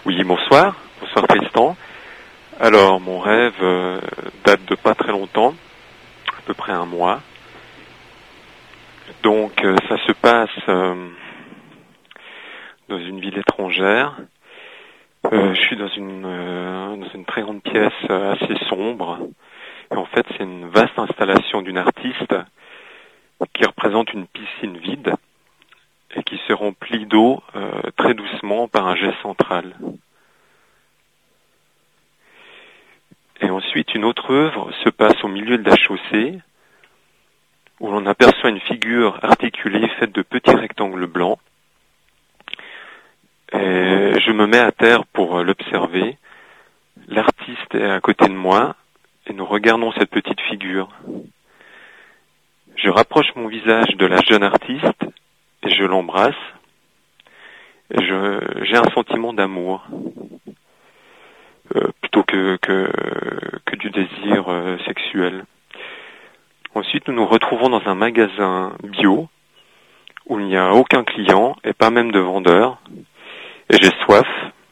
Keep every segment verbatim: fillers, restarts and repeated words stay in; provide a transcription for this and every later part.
Oui, bonsoir. Bonsoir Tristan. Alors, mon rêve euh, date de pas très longtemps, à peu près un mois. Donc, euh, ça se passe euh, dans une ville étrangère. Euh, je suis dans une, euh, dans une très grande pièce euh, assez sombre. Et en fait, c'est une vaste installation d'une artiste qui représente une piscine vide et qui se remplit d'eau euh, très doucement par un jet central. Et ensuite, une autre œuvre se passe au milieu de la chaussée, où l'on aperçoit une figure articulée faite de petits rectangles blancs. Et je me mets à terre pour l'observer. L'artiste est à côté de moi, et nous regardons cette petite figure. Je rapproche mon visage de la jeune artiste, et je l'embrasse. Et je, j'ai un sentiment d'amour. Euh, plutôt que, que, que du désir euh, sexuel. Ensuite, nous nous retrouvons dans un magasin bio où il n'y a aucun client et pas même de vendeur. Et j'ai soif,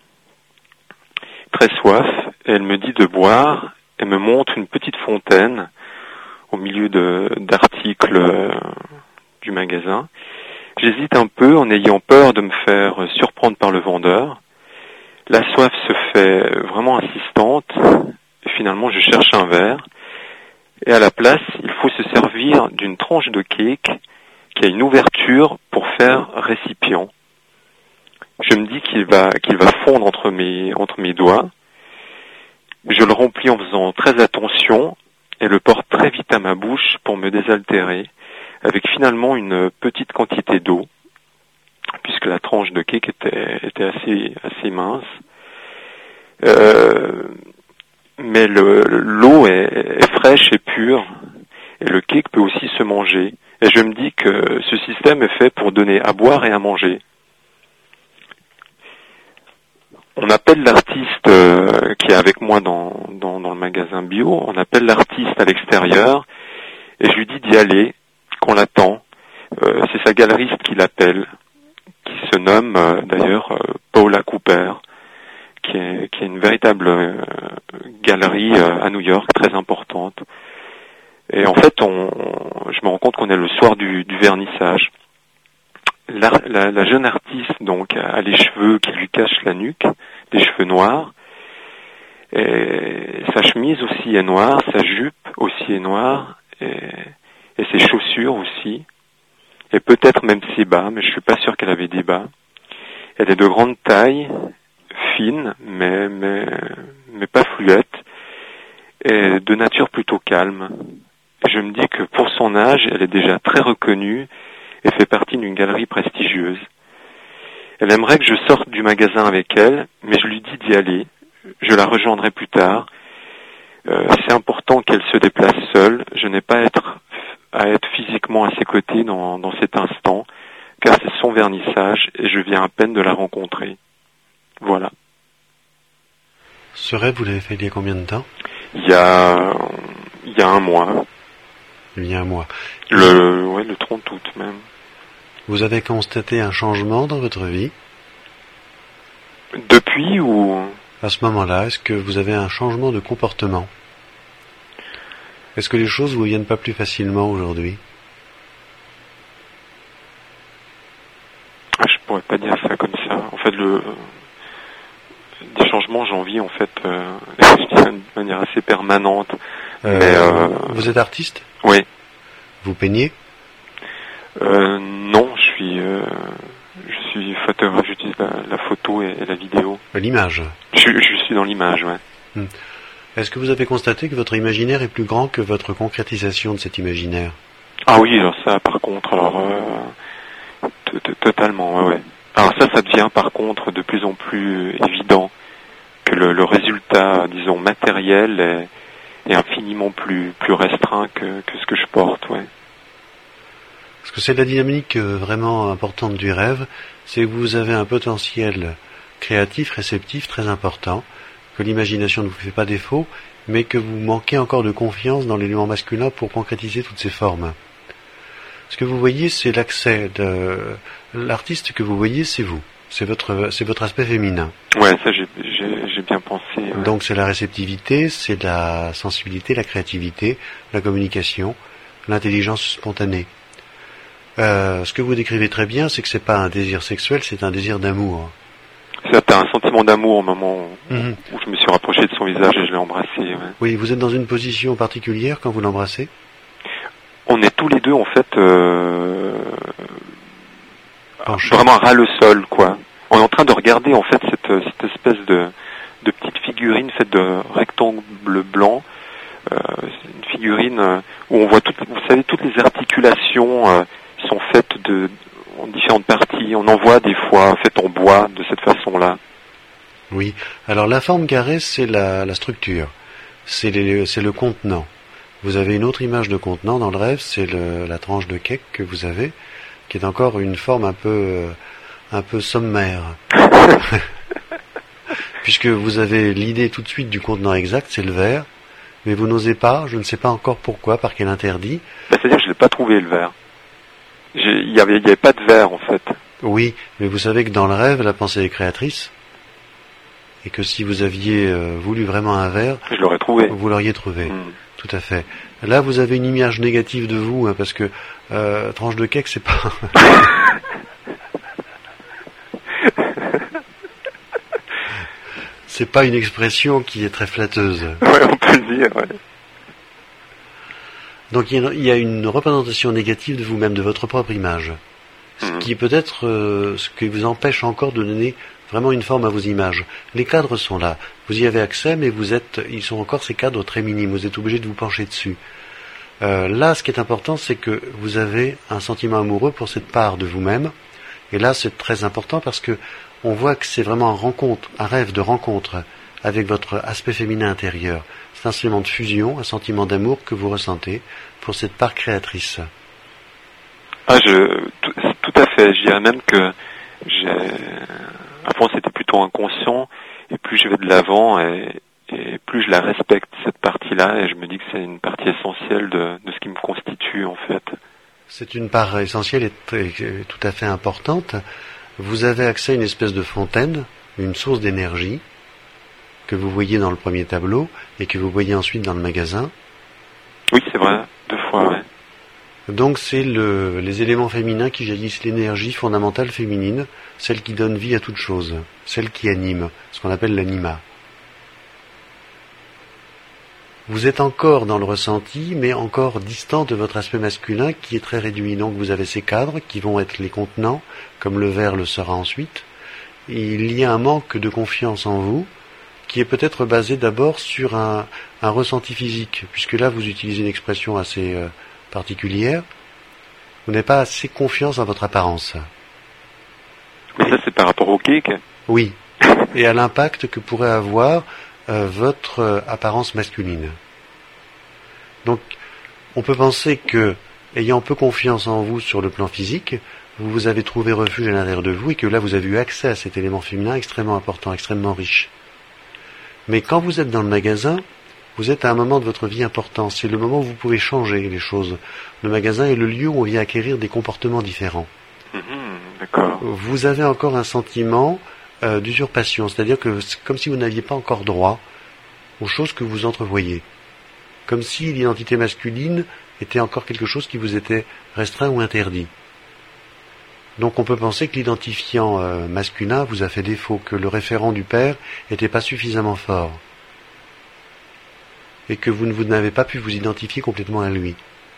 très soif, et elle me dit de boire et me montre une petite fontaine au milieu de, d'articles euh, du magasin. J'hésite un peu en ayant peur de me faire surprendre par le vendeur. La soif se fait vraiment insistante, et finalement je cherche un verre, et à la place, il faut se servir d'une tranche de cake qui a une ouverture pour faire récipient. Je me dis qu'il va, qu'il va fondre entre mes, entre mes doigts. Je le remplis en faisant très attention, et le porte très vite à ma bouche pour me désaltérer, avec finalement une petite quantité d'eau, puisque la tranche de cake était, était assez, assez mince. Euh, mais le, l'eau est, est fraîche et pure, et le cake peut aussi se manger. Et je me dis que ce système est fait pour donner à boire et à manger. On appelle l'artiste euh, qui est avec moi dans, dans, dans le magasin bio, on appelle l'artiste à l'extérieur, et je lui dis d'y aller, qu'on l'attend. Euh, c'est sa galeriste qui l'appelle, qui se nomme euh, d'ailleurs euh, Paula Cooper, qui est, qui est une véritable euh, galerie euh, à New York, très importante. Et en fait, on, on, je me rends compte qu'on est le soir du, du vernissage. La, la, la jeune artiste, donc, a les cheveux qui lui cachent la nuque, des cheveux noirs, et sa chemise aussi est noire, sa jupe aussi est noire, et, et ses chaussures aussi, et peut-être même ses bas, mais je suis pas sûr qu'elle avait des bas. Elle est de grande taille, fine, mais, mais, mais pas fluette, et de nature plutôt calme. Et je me dis que pour son âge, elle est déjà très reconnue et fait partie d'une galerie prestigieuse. Elle aimerait que je sorte du magasin avec elle, mais je lui dis d'y aller. Je la rejoindrai plus tard. Euh, c'est important qu'elle se déplace seule. Je n'ai pas à être, à être physiquement à ses côtés dans, dans cet instant, car c'est son vernissage et je viens à peine de la rencontrer. Voilà. Ce rêve, vous l'avez fait il y a combien de temps ? Il y a, il y a un mois. Il y a un mois. Le, ouais, le trente août même. Vous avez constaté un changement dans votre vie ? Depuis ou... À ce moment-là, est-ce que vous avez un changement de comportement ? Est-ce que les choses vous viennent pas plus facilement aujourd'hui ? Ah, je pourrais pas dire ça comme ça. En fait, le... des changements, j'en vis en fait euh, de manière assez permanente. Euh, Mais, euh... Vous êtes artiste ? Oui. Vous peignez ? euh, Non, je suis, euh, je suis photographe. J'utilise la, la photo et, et la vidéo. L'image. Je, je suis dans l'image, ouais. Hmm. Est-ce que vous avez constaté que votre imaginaire est plus grand que votre concrétisation de cet imaginaire ? Ah oui, alors ça, par contre, alors euh, t- t- totalement, ouais, ouais. Alors ça, ça devient par contre de plus en plus évident que le, le résultat, disons, matériel est, est infiniment plus plus restreint que, que ce que je porte, ouais. Parce que c'est la dynamique vraiment importante du rêve, c'est que vous avez un potentiel créatif, réceptif très important, que l'imagination ne vous fait pas défaut, mais que vous manquez encore de confiance dans l'élément masculin pour concrétiser toutes ces formes. Ce que vous voyez, c'est l'accès de... L'artiste que vous voyez, c'est vous. C'est votre, c'est votre aspect féminin. Ouais, ça j'ai, j'ai, j'ai bien pensé. Ouais. Donc c'est la réceptivité, c'est la sensibilité, la créativité, la communication, l'intelligence spontanée. Euh, ce que vous décrivez très bien, c'est que c'est pas un désir sexuel, c'est un désir d'amour. C'est un sentiment d'amour au moment où, Mmh. où je me suis rapproché de son visage et je l'ai embrassé. Ouais. Oui, vous êtes dans une position particulière quand vous l'embrassez? On est tous les deux en fait euh, Penché. vraiment ras le sol, quoi. On est en train de regarder en fait cette, cette espèce de, de petite figurine faite de rectangles blancs. Euh, c'est une figurine euh, où on voit toutes, vous savez, toutes les articulations euh, sont faites de en différentes parties. On en voit des fois faites en bois de cette façon-là. Oui. Alors la forme carrée, c'est la, la structure, c'est, les, c'est le contenant. Vous avez une autre image de contenant dans le rêve, c'est le, la tranche de cake que vous avez, qui est encore une forme un peu, euh, un peu sommaire. Puisque vous avez l'idée tout de suite du contenant exact, c'est le verre, mais vous n'osez pas, je ne sais pas encore pourquoi, par quel interdit. Bah, c'est-à-dire que je n'ai pas trouvé le verre. Il n'y avait, y avait pas de verre en fait. Oui, mais vous savez que dans le rêve, la pensée est créatrice, et que si vous aviez euh, voulu vraiment un verre, je l'aurais trouvé. Vous l'auriez trouvé. Mmh. Tout à fait. Là, vous avez une image négative de vous, hein, parce que euh, tranche de cake, c'est pas. C'est pas une expression qui est très flatteuse. Ouais, on peut le dire. Ouais. Donc il y, a, il y a une représentation négative de vous-même, de votre propre image, ce Mmh. qui est peut-être euh, ce qui vous empêche encore de donner vraiment une forme à vos images. Les cadres sont là, vous y avez accès, mais vous êtes, ils sont encore ces cadres très minimes. Vous êtes obligé de vous pencher dessus. Euh, là, ce qui est important, c'est que vous avez un sentiment amoureux pour cette part de vous-même. Et là, c'est très important parce que on voit que c'est vraiment un rencontre, un rêve de rencontre avec votre aspect féminin intérieur. C'est un sentiment de fusion, un sentiment d'amour que vous ressentez pour cette part créatrice. Ah, je, tout, tout à fait. Je dirais même que j'ai, avant c'était plutôt inconscient, et plus je vais de l'avant, et, et plus je la respecte, cette partie-là, et je me dis que c'est une partie essentielle de, de ce qui me constitue, en fait. C'est une part essentielle et très, tout à fait importante. Vous avez accès à une espèce de fontaine, une source d'énergie, que vous voyez dans le premier tableau, et que vous voyez ensuite dans le magasin. Oui, c'est vrai, deux fois, ouais. Donc c'est le, les éléments féminins qui jaillissent, l'énergie fondamentale féminine, celle qui donne vie à toute chose, celle qui anime, ce qu'on appelle l'anima. Vous êtes encore dans le ressenti, mais encore distant de votre aspect masculin qui est très réduit. Donc vous avez ces cadres qui vont être les contenants, comme le verre le sera ensuite. Et il y a un manque de confiance en vous, qui est peut-être basé d'abord sur un, un ressenti physique, puisque là vous utilisez une expression assez euh, particulière. Vous n'avez pas assez confiance en votre apparence. Mais ça, c'est par rapport au cake. Oui, et à l'impact que pourrait avoir euh, votre euh, apparence masculine. Donc, on peut penser que, ayant peu confiance en vous sur le plan physique, vous vous avez trouvé refuge à l'intérieur de vous et que là vous avez eu accès à cet élément féminin extrêmement important, extrêmement riche. Mais quand vous êtes dans le magasin, vous êtes à un moment de votre vie important. C'est le moment où vous pouvez changer les choses. Le magasin est le lieu où on vient acquérir des comportements différents. Mmh, d'accord. Vous avez encore un sentiment euh, d'usurpation, c'est-à-dire que c'est comme si vous n'aviez pas encore droit aux choses que vous entrevoyez. Comme si l'identité masculine était encore quelque chose qui vous était restreint ou interdit. Donc on peut penser que l'identifiant euh, masculin vous a fait défaut, que le référent du père n'était pas suffisamment fort. Et que vous, ne, vous n'avez pas pu vous identifier complètement à lui.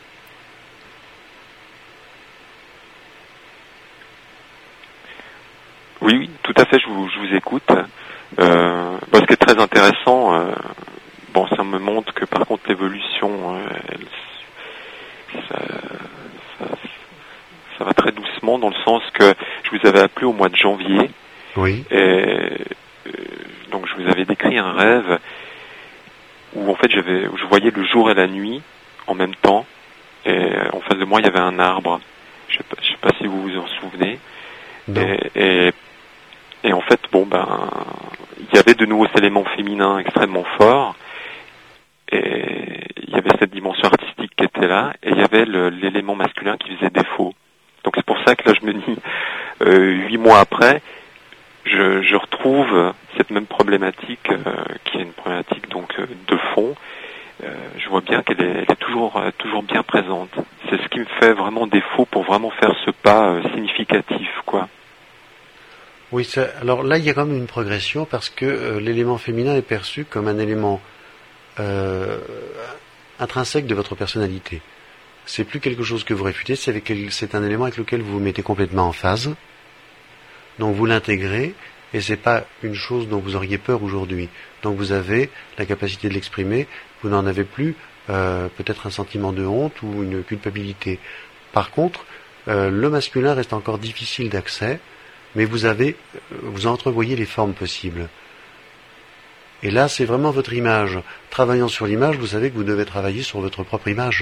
Oui, oui, tout à fait, je vous, je vous écoute. Euh, bon, ce qui est très intéressant, euh, bon, ça me montre que par contre l'évolution, euh, elle, ça, ça, ça va très doucement dans le sens que je vous avais appelé au mois de janvier. Oui. Et euh, donc je vous avais décrit un rêve où en fait j'avais, où je voyais le jour et la nuit en même temps, et en face de moi il y avait un arbre. Je sais pas, je sais pas si vous vous en souvenez. Non. Et, et, et en fait, bon ben, il y avait de nouveaux éléments féminins extrêmement forts, et il y avait cette dimension artistique qui était là, et il y avait le, l'élément masculin qui faisait défaut. Donc c'est pour ça que là je me dis, euh, huit mois après, je, je retrouve cette même problématique euh, qui est une problématique donc euh, de fond. Euh, je vois bien qu'elle est, elle est toujours, euh, toujours bien présente. C'est ce qui me fait vraiment défaut pour vraiment faire ce pas euh, significatif, quoi. Oui, ça, alors là, il y a quand même une progression parce que euh, l'élément féminin est perçu comme un élément euh, intrinsèque de votre personnalité. C'est plus quelque chose que vous réfutez, c'est, avec, c'est un élément avec lequel vous vous mettez complètement en phase. Donc vous l'intégrez et c'est pas une chose dont vous auriez peur aujourd'hui. Donc vous avez la capacité de l'exprimer, vous n'en avez plus euh, peut-être un sentiment de honte ou une culpabilité. Par contre, euh, le masculin reste encore difficile d'accès, mais vous avez, vous entrevoyez les formes possibles. Et là, c'est vraiment votre image. Travaillant sur l'image, vous savez que vous devez travailler sur votre propre image.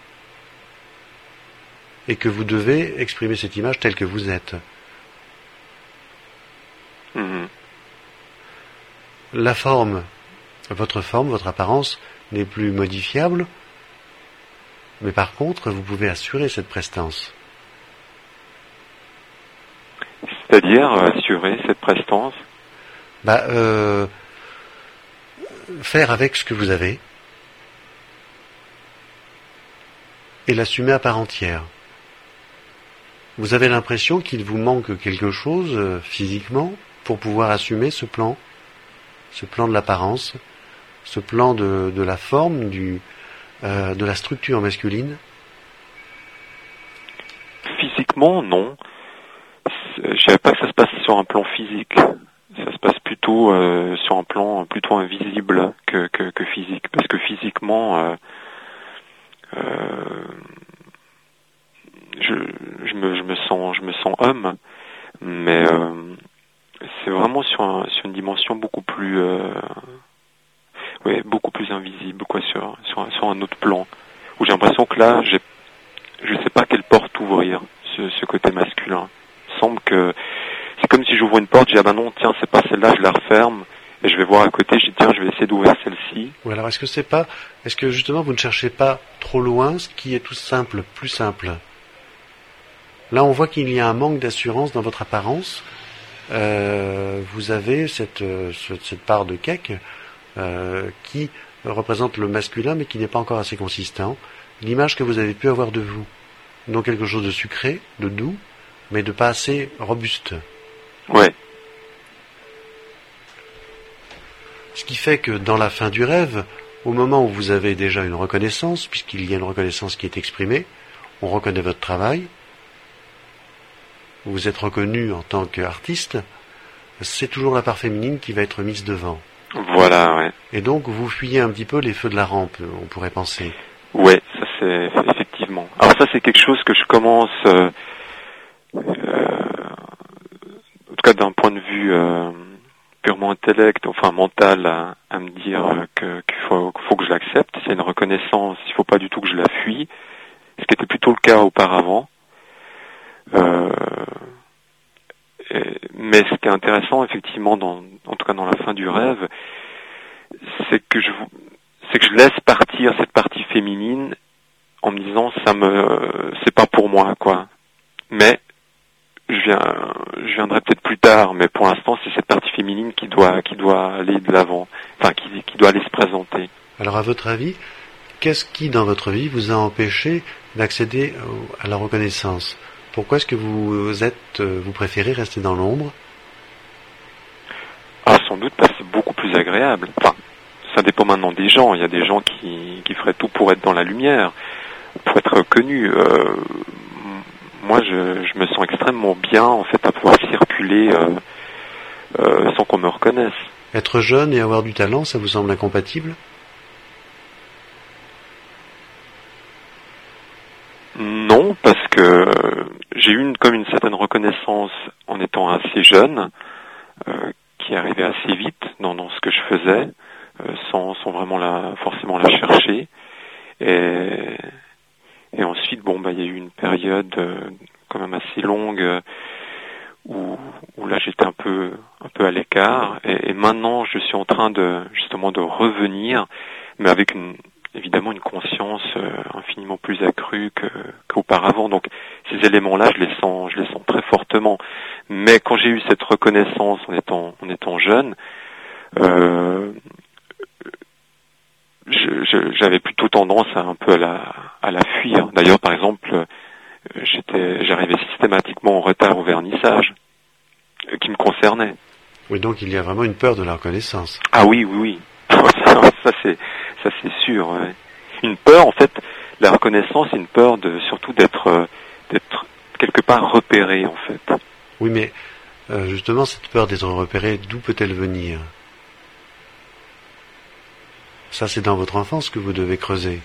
Et que vous devez exprimer cette image telle que vous êtes. Mmh. La forme, votre forme, votre apparence n'est plus modifiable, mais par contre, vous pouvez assurer cette prestance. C'est-à-dire euh, assurer cette prestance? Bah, euh, faire avec ce que vous avez et l'assumer à part entière. Vous avez l'impression qu'il vous manque quelque chose euh, physiquement pour pouvoir assumer ce plan, ce plan de l'apparence, ce plan de, de la forme, du, euh, de la structure masculine? Physiquement, non. Je savais pas que ça se passe sur un plan physique. Ça se passe plutôt euh, sur un plan plutôt invisible que, que, que physique. Parce que physiquement, euh, euh, je, je, me, je me sens, je me sens homme, mais euh, c'est vraiment sur, un, sur une dimension beaucoup plus, euh, ouais, beaucoup plus invisible, quoi, sur, sur, un, sur un autre plan, où j'ai l'impression que là, j'ai, je sais pas quelle porte ouvrir, ce, ce côté masculin. Il semble que c'est comme si j'ouvre une porte, je dis ah ben non, tiens, c'est pas celle-là, je la referme, et je vais voir à côté, je dis tiens, je vais essayer d'ouvrir celle-ci. Ou alors est-ce que c'est pas, est-ce que justement vous ne cherchez pas trop loin ce qui est tout simple, plus simple? Là, on voit qu'il y a un manque d'assurance dans votre apparence. Euh, vous avez cette, cette, cette part de cake euh, qui représente le masculin, mais qui n'est pas encore assez consistant. L'image que vous avez pu avoir de vous, donc quelque chose de sucré, de doux, mais de pas assez robuste. Ouais. Ce qui fait que dans la fin du rêve, au moment où vous avez déjà une reconnaissance, puisqu'il y a une reconnaissance qui est exprimée, on reconnaît votre travail, vous êtes reconnu en tant qu'artiste, c'est toujours la part féminine qui va être mise devant. Voilà, ouais. Et donc vous fuyez un petit peu les feux de la rampe, on pourrait penser. Ouais, ça c'est effectivement. Alors ça c'est quelque chose que je commence, euh, euh, en tout cas d'un point de vue euh, purement intellect, enfin mental, à, à me dire que, qu'il faut, qu'il faut que je l'accepte. C'est une reconnaissance, il faut pas du tout que je la fuis, ce qui était plutôt le cas auparavant. Euh, et, mais ce qui est intéressant effectivement, dans, en tout cas dans la fin du rêve, c'est que je c'est que je laisse partir cette partie féminine en me disant ça me c'est pas pour moi, quoi. Mais je viens je viendrai peut-être plus tard, mais pour l'instant c'est cette partie féminine qui doit qui doit aller de l'avant, enfin qui qui doit aller se présenter. Alors à votre avis, qu'est-ce qui dans votre vie vous a empêché d'accéder à la reconnaissance? Pourquoi est-ce que vous êtes vous préférez rester dans l'ombre? Ah, sans doute parce que c'est beaucoup plus agréable. Enfin, ça dépend maintenant des gens. Il y a des gens qui, qui feraient tout pour être dans la lumière, pour être reconnus. Euh, moi, je, je me sens extrêmement bien, en fait, à pouvoir circuler euh, euh, sans qu'on me reconnaisse. Être jeune et avoir du talent, ça vous semble incompatible? Non, parce que j'ai eu une, comme une certaine reconnaissance en étant assez jeune, euh, qui arrivait assez vite dans, dans ce que je faisais, euh, sans, sans vraiment la, forcément la chercher. Et, et ensuite, bon, bah, il y a eu une période euh, quand même assez longue euh, où, où là j'étais un peu, un peu à l'écart. Et, et maintenant, je suis en train de justement de revenir, mais avec une, évidemment une conscience euh, infiniment plus accrue que, qu'auparavant. Donc ces éléments-là, je les sens, je les sens très fortement. Mais quand j'ai eu cette reconnaissance en étant, en étant jeune, euh, je, je, j'avais plutôt tendance à un peu à la, à la fuir. D'ailleurs, par exemple, j'étais, j'arrivais systématiquement en retard au vernissage euh, qui me concernait. Oui, donc il y a vraiment une peur de la reconnaissance. Ah oui, oui, oui. ça, ça c'est, ça c'est sûr. Ouais. Une peur, en fait, la reconnaissance, c'est une peur de, surtout d'être, euh, d'être quelque part repéré, en fait. Oui, mais euh, justement, cette peur d'être repéré, d'où peut-elle venir? Ça, c'est dans votre enfance que vous devez creuser.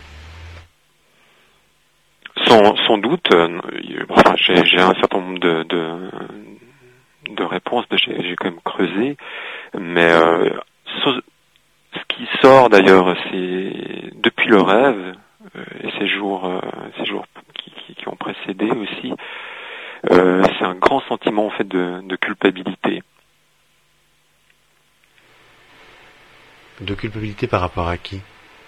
Sans, sans doute, euh, enfin, j'ai, j'ai un certain nombre de, de, de réponses, j'ai, j'ai quand même creusé, mais euh, ce qui sort d'ailleurs, c'est depuis le rêve euh, et ces jours, euh, ces jours qui, qui, qui ont précédé aussi, euh, c'est un grand sentiment en fait de, de culpabilité. De culpabilité par rapport à qui?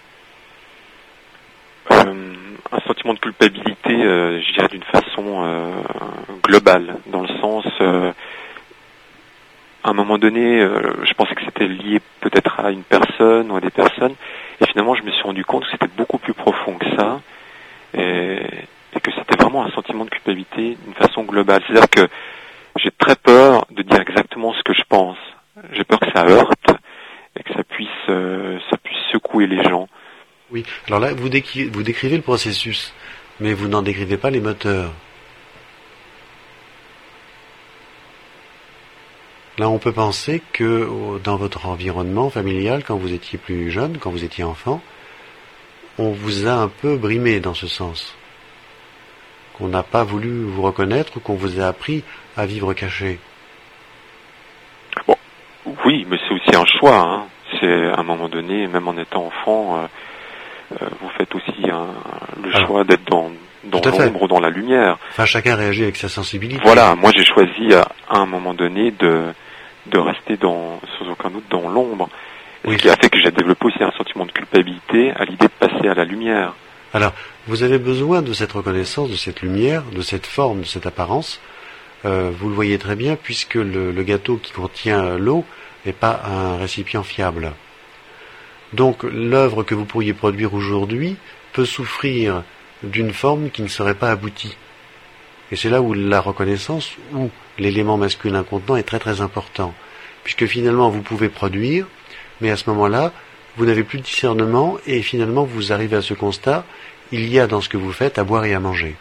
euh, Un sentiment de culpabilité, euh, je dirais d'une façon euh, globale, dans le sens, euh, à un moment donné, euh, je pensais que c'était lié peut-être à une personne ou à des personnes, et finalement je me suis rendu compte que c'était beaucoup plus profond que ça, et, et que c'était vraiment un sentiment de culpabilité d'une façon globale. C'est-à-dire que j'ai très peur de dire exactement ce que je pense. J'ai peur que ça heurte et que ça puisse, euh, ça puisse secouer les gens. Oui, alors là, vous décrivez, vous décrivez le processus, mais vous n'en décrivez pas les moteurs. Là, on peut penser que dans votre environnement familial, quand vous étiez plus jeune, quand vous étiez enfant, on vous a un peu brimé dans ce sens. Qu'on n'a pas voulu vous reconnaître ou qu'on vous a appris à vivre caché. Bon, oui, mais c'est aussi un choix. Hein. C'est à un moment donné, même en étant enfant, euh, euh, vous faites aussi un, le Alors, choix d'être dans, dans l'ombre ou dans la lumière. Enfin, chacun réagit avec sa sensibilité. Voilà, moi j'ai choisi à, à un moment donné de de rester dans, sans aucun doute dans l'ombre. Oui. Ce qui a fait que j'ai développé aussi un sentiment de culpabilité à l'idée de passer à la lumière. Alors, vous avez besoin de cette reconnaissance, de cette lumière, de cette forme, de cette apparence. Euh, vous le voyez très bien puisque le, le gâteau qui contient l'eau n'est pas un récipient fiable. Donc, l'œuvre que vous pourriez produire aujourd'hui peut souffrir d'une forme qui ne serait pas aboutie. Et c'est là où la reconnaissance, ou l'élément masculin contenant est très très important. Puisque finalement vous pouvez produire, mais à ce moment-là, vous n'avez plus de discernement et finalement vous arrivez à ce constat, il y a dans ce que vous faites à boire et à manger.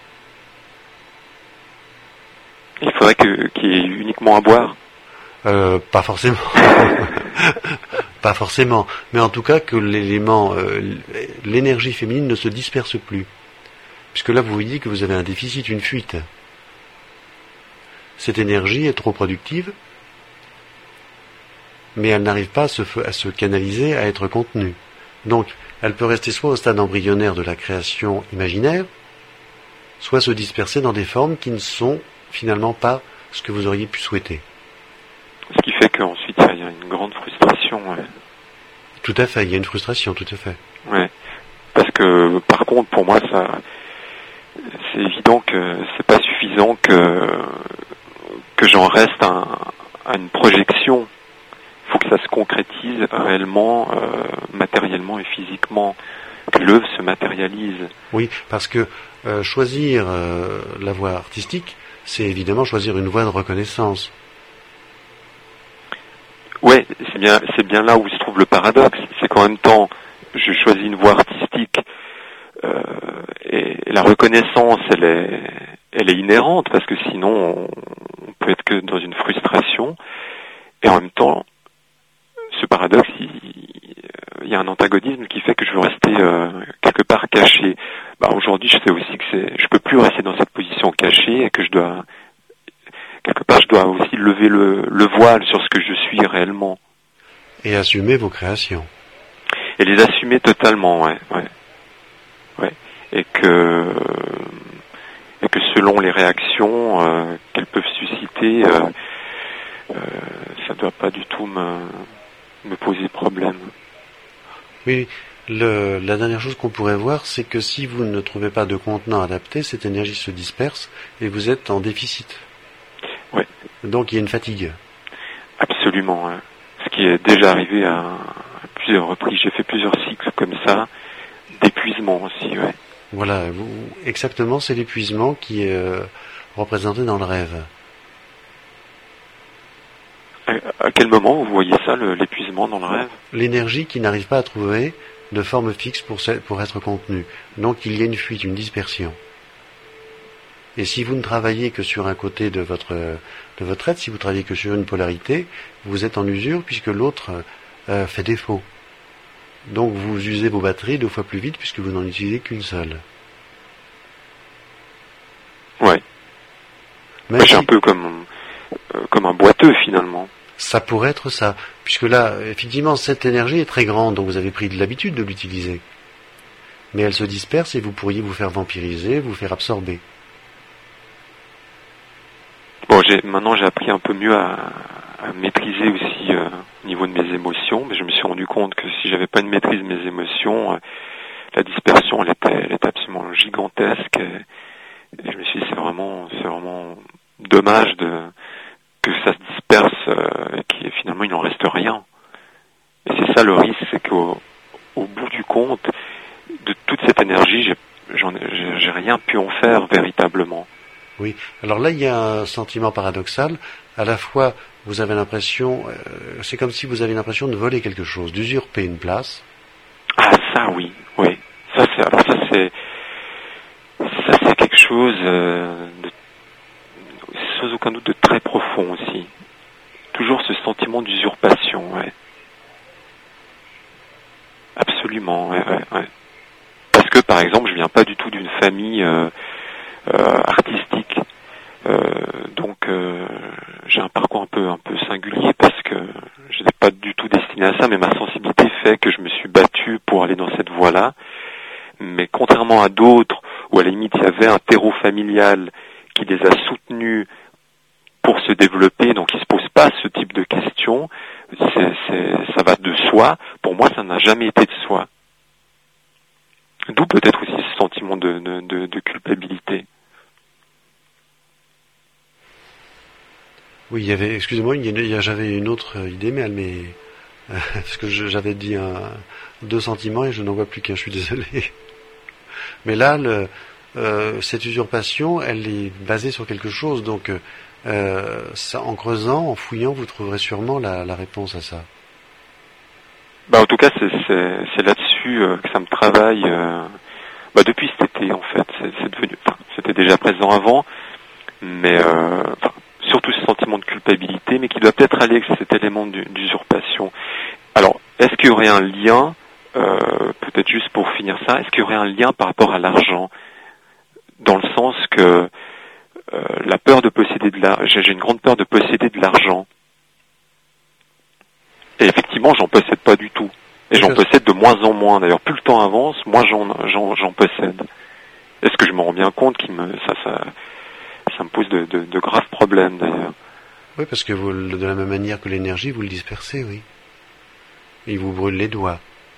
Il faudrait que, qu'il y ait uniquement à boire euh, Pas forcément. Pas forcément. Mais en tout cas que l'élément, euh, l'énergie féminine ne se disperse plus. Puisque là vous voyez que vous avez un déficit, une fuite. Cette énergie est trop productive, mais elle n'arrive pas à se, à se canaliser, à être contenue. Donc, elle peut rester soit au stade embryonnaire de la création imaginaire, soit se disperser dans des formes qui ne sont finalement pas ce que vous auriez pu souhaiter. Ce qui fait qu'ensuite il y a une grande frustration. Ouais. Tout à fait, il y a une frustration, tout à fait. Ouais. Parce que, par contre, pour moi, ça, c'est évident que c'est pas suffisant que que j'en reste à, à une projection. Il faut que ça se concrétise réellement, euh, matériellement et physiquement, que l'œuvre se matérialise. Oui, parce que euh, choisir euh, la voie artistique, c'est évidemment choisir une voie de reconnaissance. Ouais, c'est bien, c'est bien là où se trouve le paradoxe. C'est qu'en même temps, je choisis une voie artistique euh, et, et la reconnaissance, elle est, elle est inhérente parce que sinon, on, on peut être que dans une frustration. Et en même temps, ce paradoxe, il, il y a un antagonisme qui fait que je veux rester euh, quelque part caché. Bah, aujourd'hui, je sais aussi que c'est, je peux plus rester dans cette position cachée et que je dois quelque part, je dois aussi lever le, le voile sur ce que je suis réellement. Et assumer vos créations. Et les assumer totalement, ouais, ouais, ouais. Et que, et que selon les réactions euh, qu'elles peuvent susciter, euh, euh, ça ne doit pas du tout me, me poser problème. Oui, Le, la dernière chose qu'on pourrait voir, c'est que si vous ne trouvez pas de contenant adapté, cette énergie se disperse et vous êtes en déficit. Ouais. Donc il y a une fatigue. Absolument. Hein. Ce qui est déjà arrivé à, à plusieurs reprises. J'ai fait plusieurs cycles comme ça, d'épuisement aussi. Ouais. Voilà, vous, exactement, c'est l'épuisement qui est euh, représenté dans le rêve. À, à quel moment vous voyez ça, le, l'épuisement dans le rêve? L'énergie qui n'arrive pas à trouver de forme fixe pour, pour être contenue. Donc il y a une fuite, une dispersion. Et si vous ne travaillez que sur un côté de votre, de votre être, si vous travaillez que sur une polarité, vous êtes en usure puisque l'autre euh, fait défaut. Donc vous usez vos batteries deux fois plus vite puisque vous n'en utilisez qu'une seule. Ouais. Même je suis si un peu comme, euh, comme un boiteux finalement. Ça pourrait être ça, puisque là, effectivement, cette énergie est très grande, donc vous avez pris de l'habitude de l'utiliser. Mais elle se disperse et vous pourriez vous faire vampiriser, vous faire absorber. Bon, j'ai, maintenant j'ai appris un peu mieux à, à maîtriser aussi euh, au niveau de mes émotions, mais je me suis rendu compte que si j'avais pas une maîtrise de mes émotions, euh, la dispersion elle était, elle était absolument gigantesque. Et, et je me suis dit c'est vraiment, c'est vraiment dommage de que ça se disperse euh, et qu'il finalement il n'en reste rien. Et c'est ça le risque, c'est qu'au au bout du compte, de toute cette énergie, j'ai, j'en ai, j'ai rien pu en faire véritablement. Oui, alors là il y a un sentiment paradoxal. À la fois, vous avez l'impression, euh, c'est comme si vous avez l'impression de voler quelque chose, d'usurper une place. Ah ça oui, oui. Ça c'est, alors ça c'est, ça c'est quelque chose euh, de sans aucun doute de très profond aussi. Toujours ce sentiment d'usurpation, ouais. Absolument, ouais, ouais, ouais. Parce que par exemple, je viens pas du tout d'une famille euh, euh, artistique, euh, donc euh, j'ai un parcours un peu un peu singulier parce que je n'étais pas du tout destiné à ça, mais ma sensibilité fait que je me suis battu pour aller dans cette voie-là. Mais contrairement à d'autres où à la limite il y avait un terreau familial qui les a soutenus pour se développer, donc ils se posent pas ce type de questions, c'est, c'est, ça va de soi. Pour moi, ça n'a jamais été de soi. D'où peut-être aussi ce sentiment de, de, de, de culpabilité. Oui, il y avait, excusez-moi, il y a, j'avais une autre idée, mais elle m'est, euh, parce que je, j'avais dit un, deux sentiments et je n'en vois plus qu'un, je suis désolé. Mais là, le, euh, cette usurpation, elle est basée sur quelque chose, donc euh, ça, en creusant, en fouillant, vous trouverez sûrement la, la réponse à ça. Bah en tout cas, c'est, c'est, c'est là-dessus euh, que ça me travaille. Euh, bah depuis cet été, en fait, c'est, c'est devenu, enfin, c'était déjà présent avant, mais euh, enfin, surtout ce sentiment de culpabilité, mais qui doit peut-être aller avec cet élément d'usurpation. Alors, est-ce qu'il y aurait un lien, euh, peut-être juste pour finir ça, est-ce qu'il y aurait un lien par rapport à l'argent, dans le sens que euh, la peur de posséder de l'argent, j'ai une grande peur de posséder de l'argent. Et effectivement, j'en possède pas du tout. Et j'en possède de moins en moins. D'ailleurs, plus le temps avance, moins j'en, j'en, j'en possède. Est-ce que je me rends bien compte qu'il me, ça, ça, ça me pose de, de, de graves problèmes, d'ailleurs. Oui, parce que vous, de la même manière que l'énergie, vous le dispersez, oui. Il vous brûle les doigts.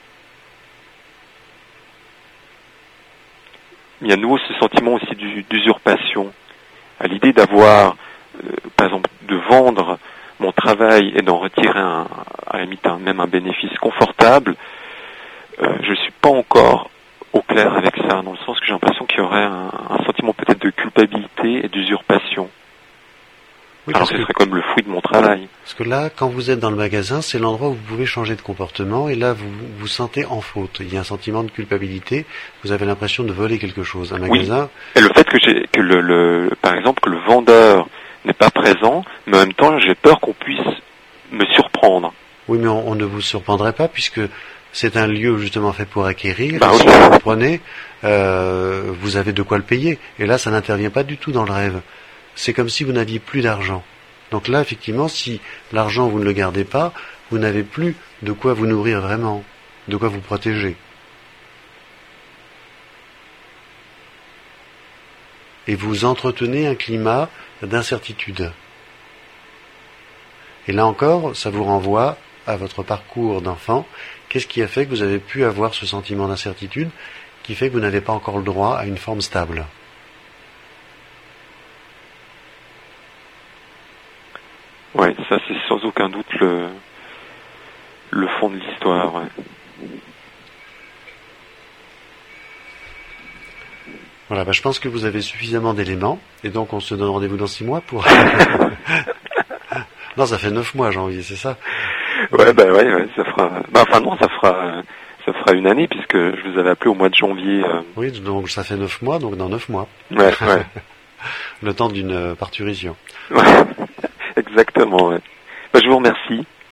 Il y a à nouveau ce sentiment aussi d'usurpation. À l'idée d'avoir, euh, par exemple, de vendre mon travail et d'en retirer un, à la limite un, même un bénéfice confortable, euh, je suis pas encore au clair avec ça, dans le sens que j'ai l'impression qu'il y aurait un, un sentiment peut-être de culpabilité et d'usurpation. Oui, alors que ce serait comme le fruit de mon travail. Parce que là, quand vous êtes dans le magasin, c'est l'endroit où vous pouvez changer de comportement, et là, vous vous sentez en faute. Il y a un sentiment de culpabilité, vous avez l'impression de voler quelque chose. Un magasin... Oui. Et le fait que j'ai, que le, le, par exemple, que le vendeur n'est pas présent, mais en même temps, j'ai peur qu'on puisse me surprendre. Oui, mais on, on ne vous surprendrait pas, puisque c'est un lieu justement fait pour acquérir. Bah, si oui. vous comprenez, euh, vous avez de quoi le payer. Et là, ça n'intervient pas du tout dans le rêve. C'est comme si vous n'aviez plus d'argent. Donc là, effectivement, si l'argent, vous ne le gardez pas, vous n'avez plus de quoi vous nourrir vraiment, de quoi vous protéger. Et vous entretenez un climat d'incertitude. Et là encore, ça vous renvoie à votre parcours d'enfant, qu'est-ce qui a fait que vous avez pu avoir ce sentiment d'incertitude qui fait que vous n'avez pas encore le droit à une forme stable? Ouais, ça c'est sans aucun doute le, le fond de l'histoire. Ouais. Voilà, bah, je pense que vous avez suffisamment d'éléments, et donc on se donne rendez-vous dans six mois pour... Non, ça fait neuf mois, janvier, c'est ça? Ouais, bah ouais, ouais, ça fera... Bah, enfin non, ça fera ça fera une année, puisque je vous avais appelé au mois de janvier. Euh... Oui, donc ça fait neuf mois, donc dans neuf mois. Ouais, ouais. Le temps d'une parturition. Ouais, exactement, ouais. Bah, je vous remercie.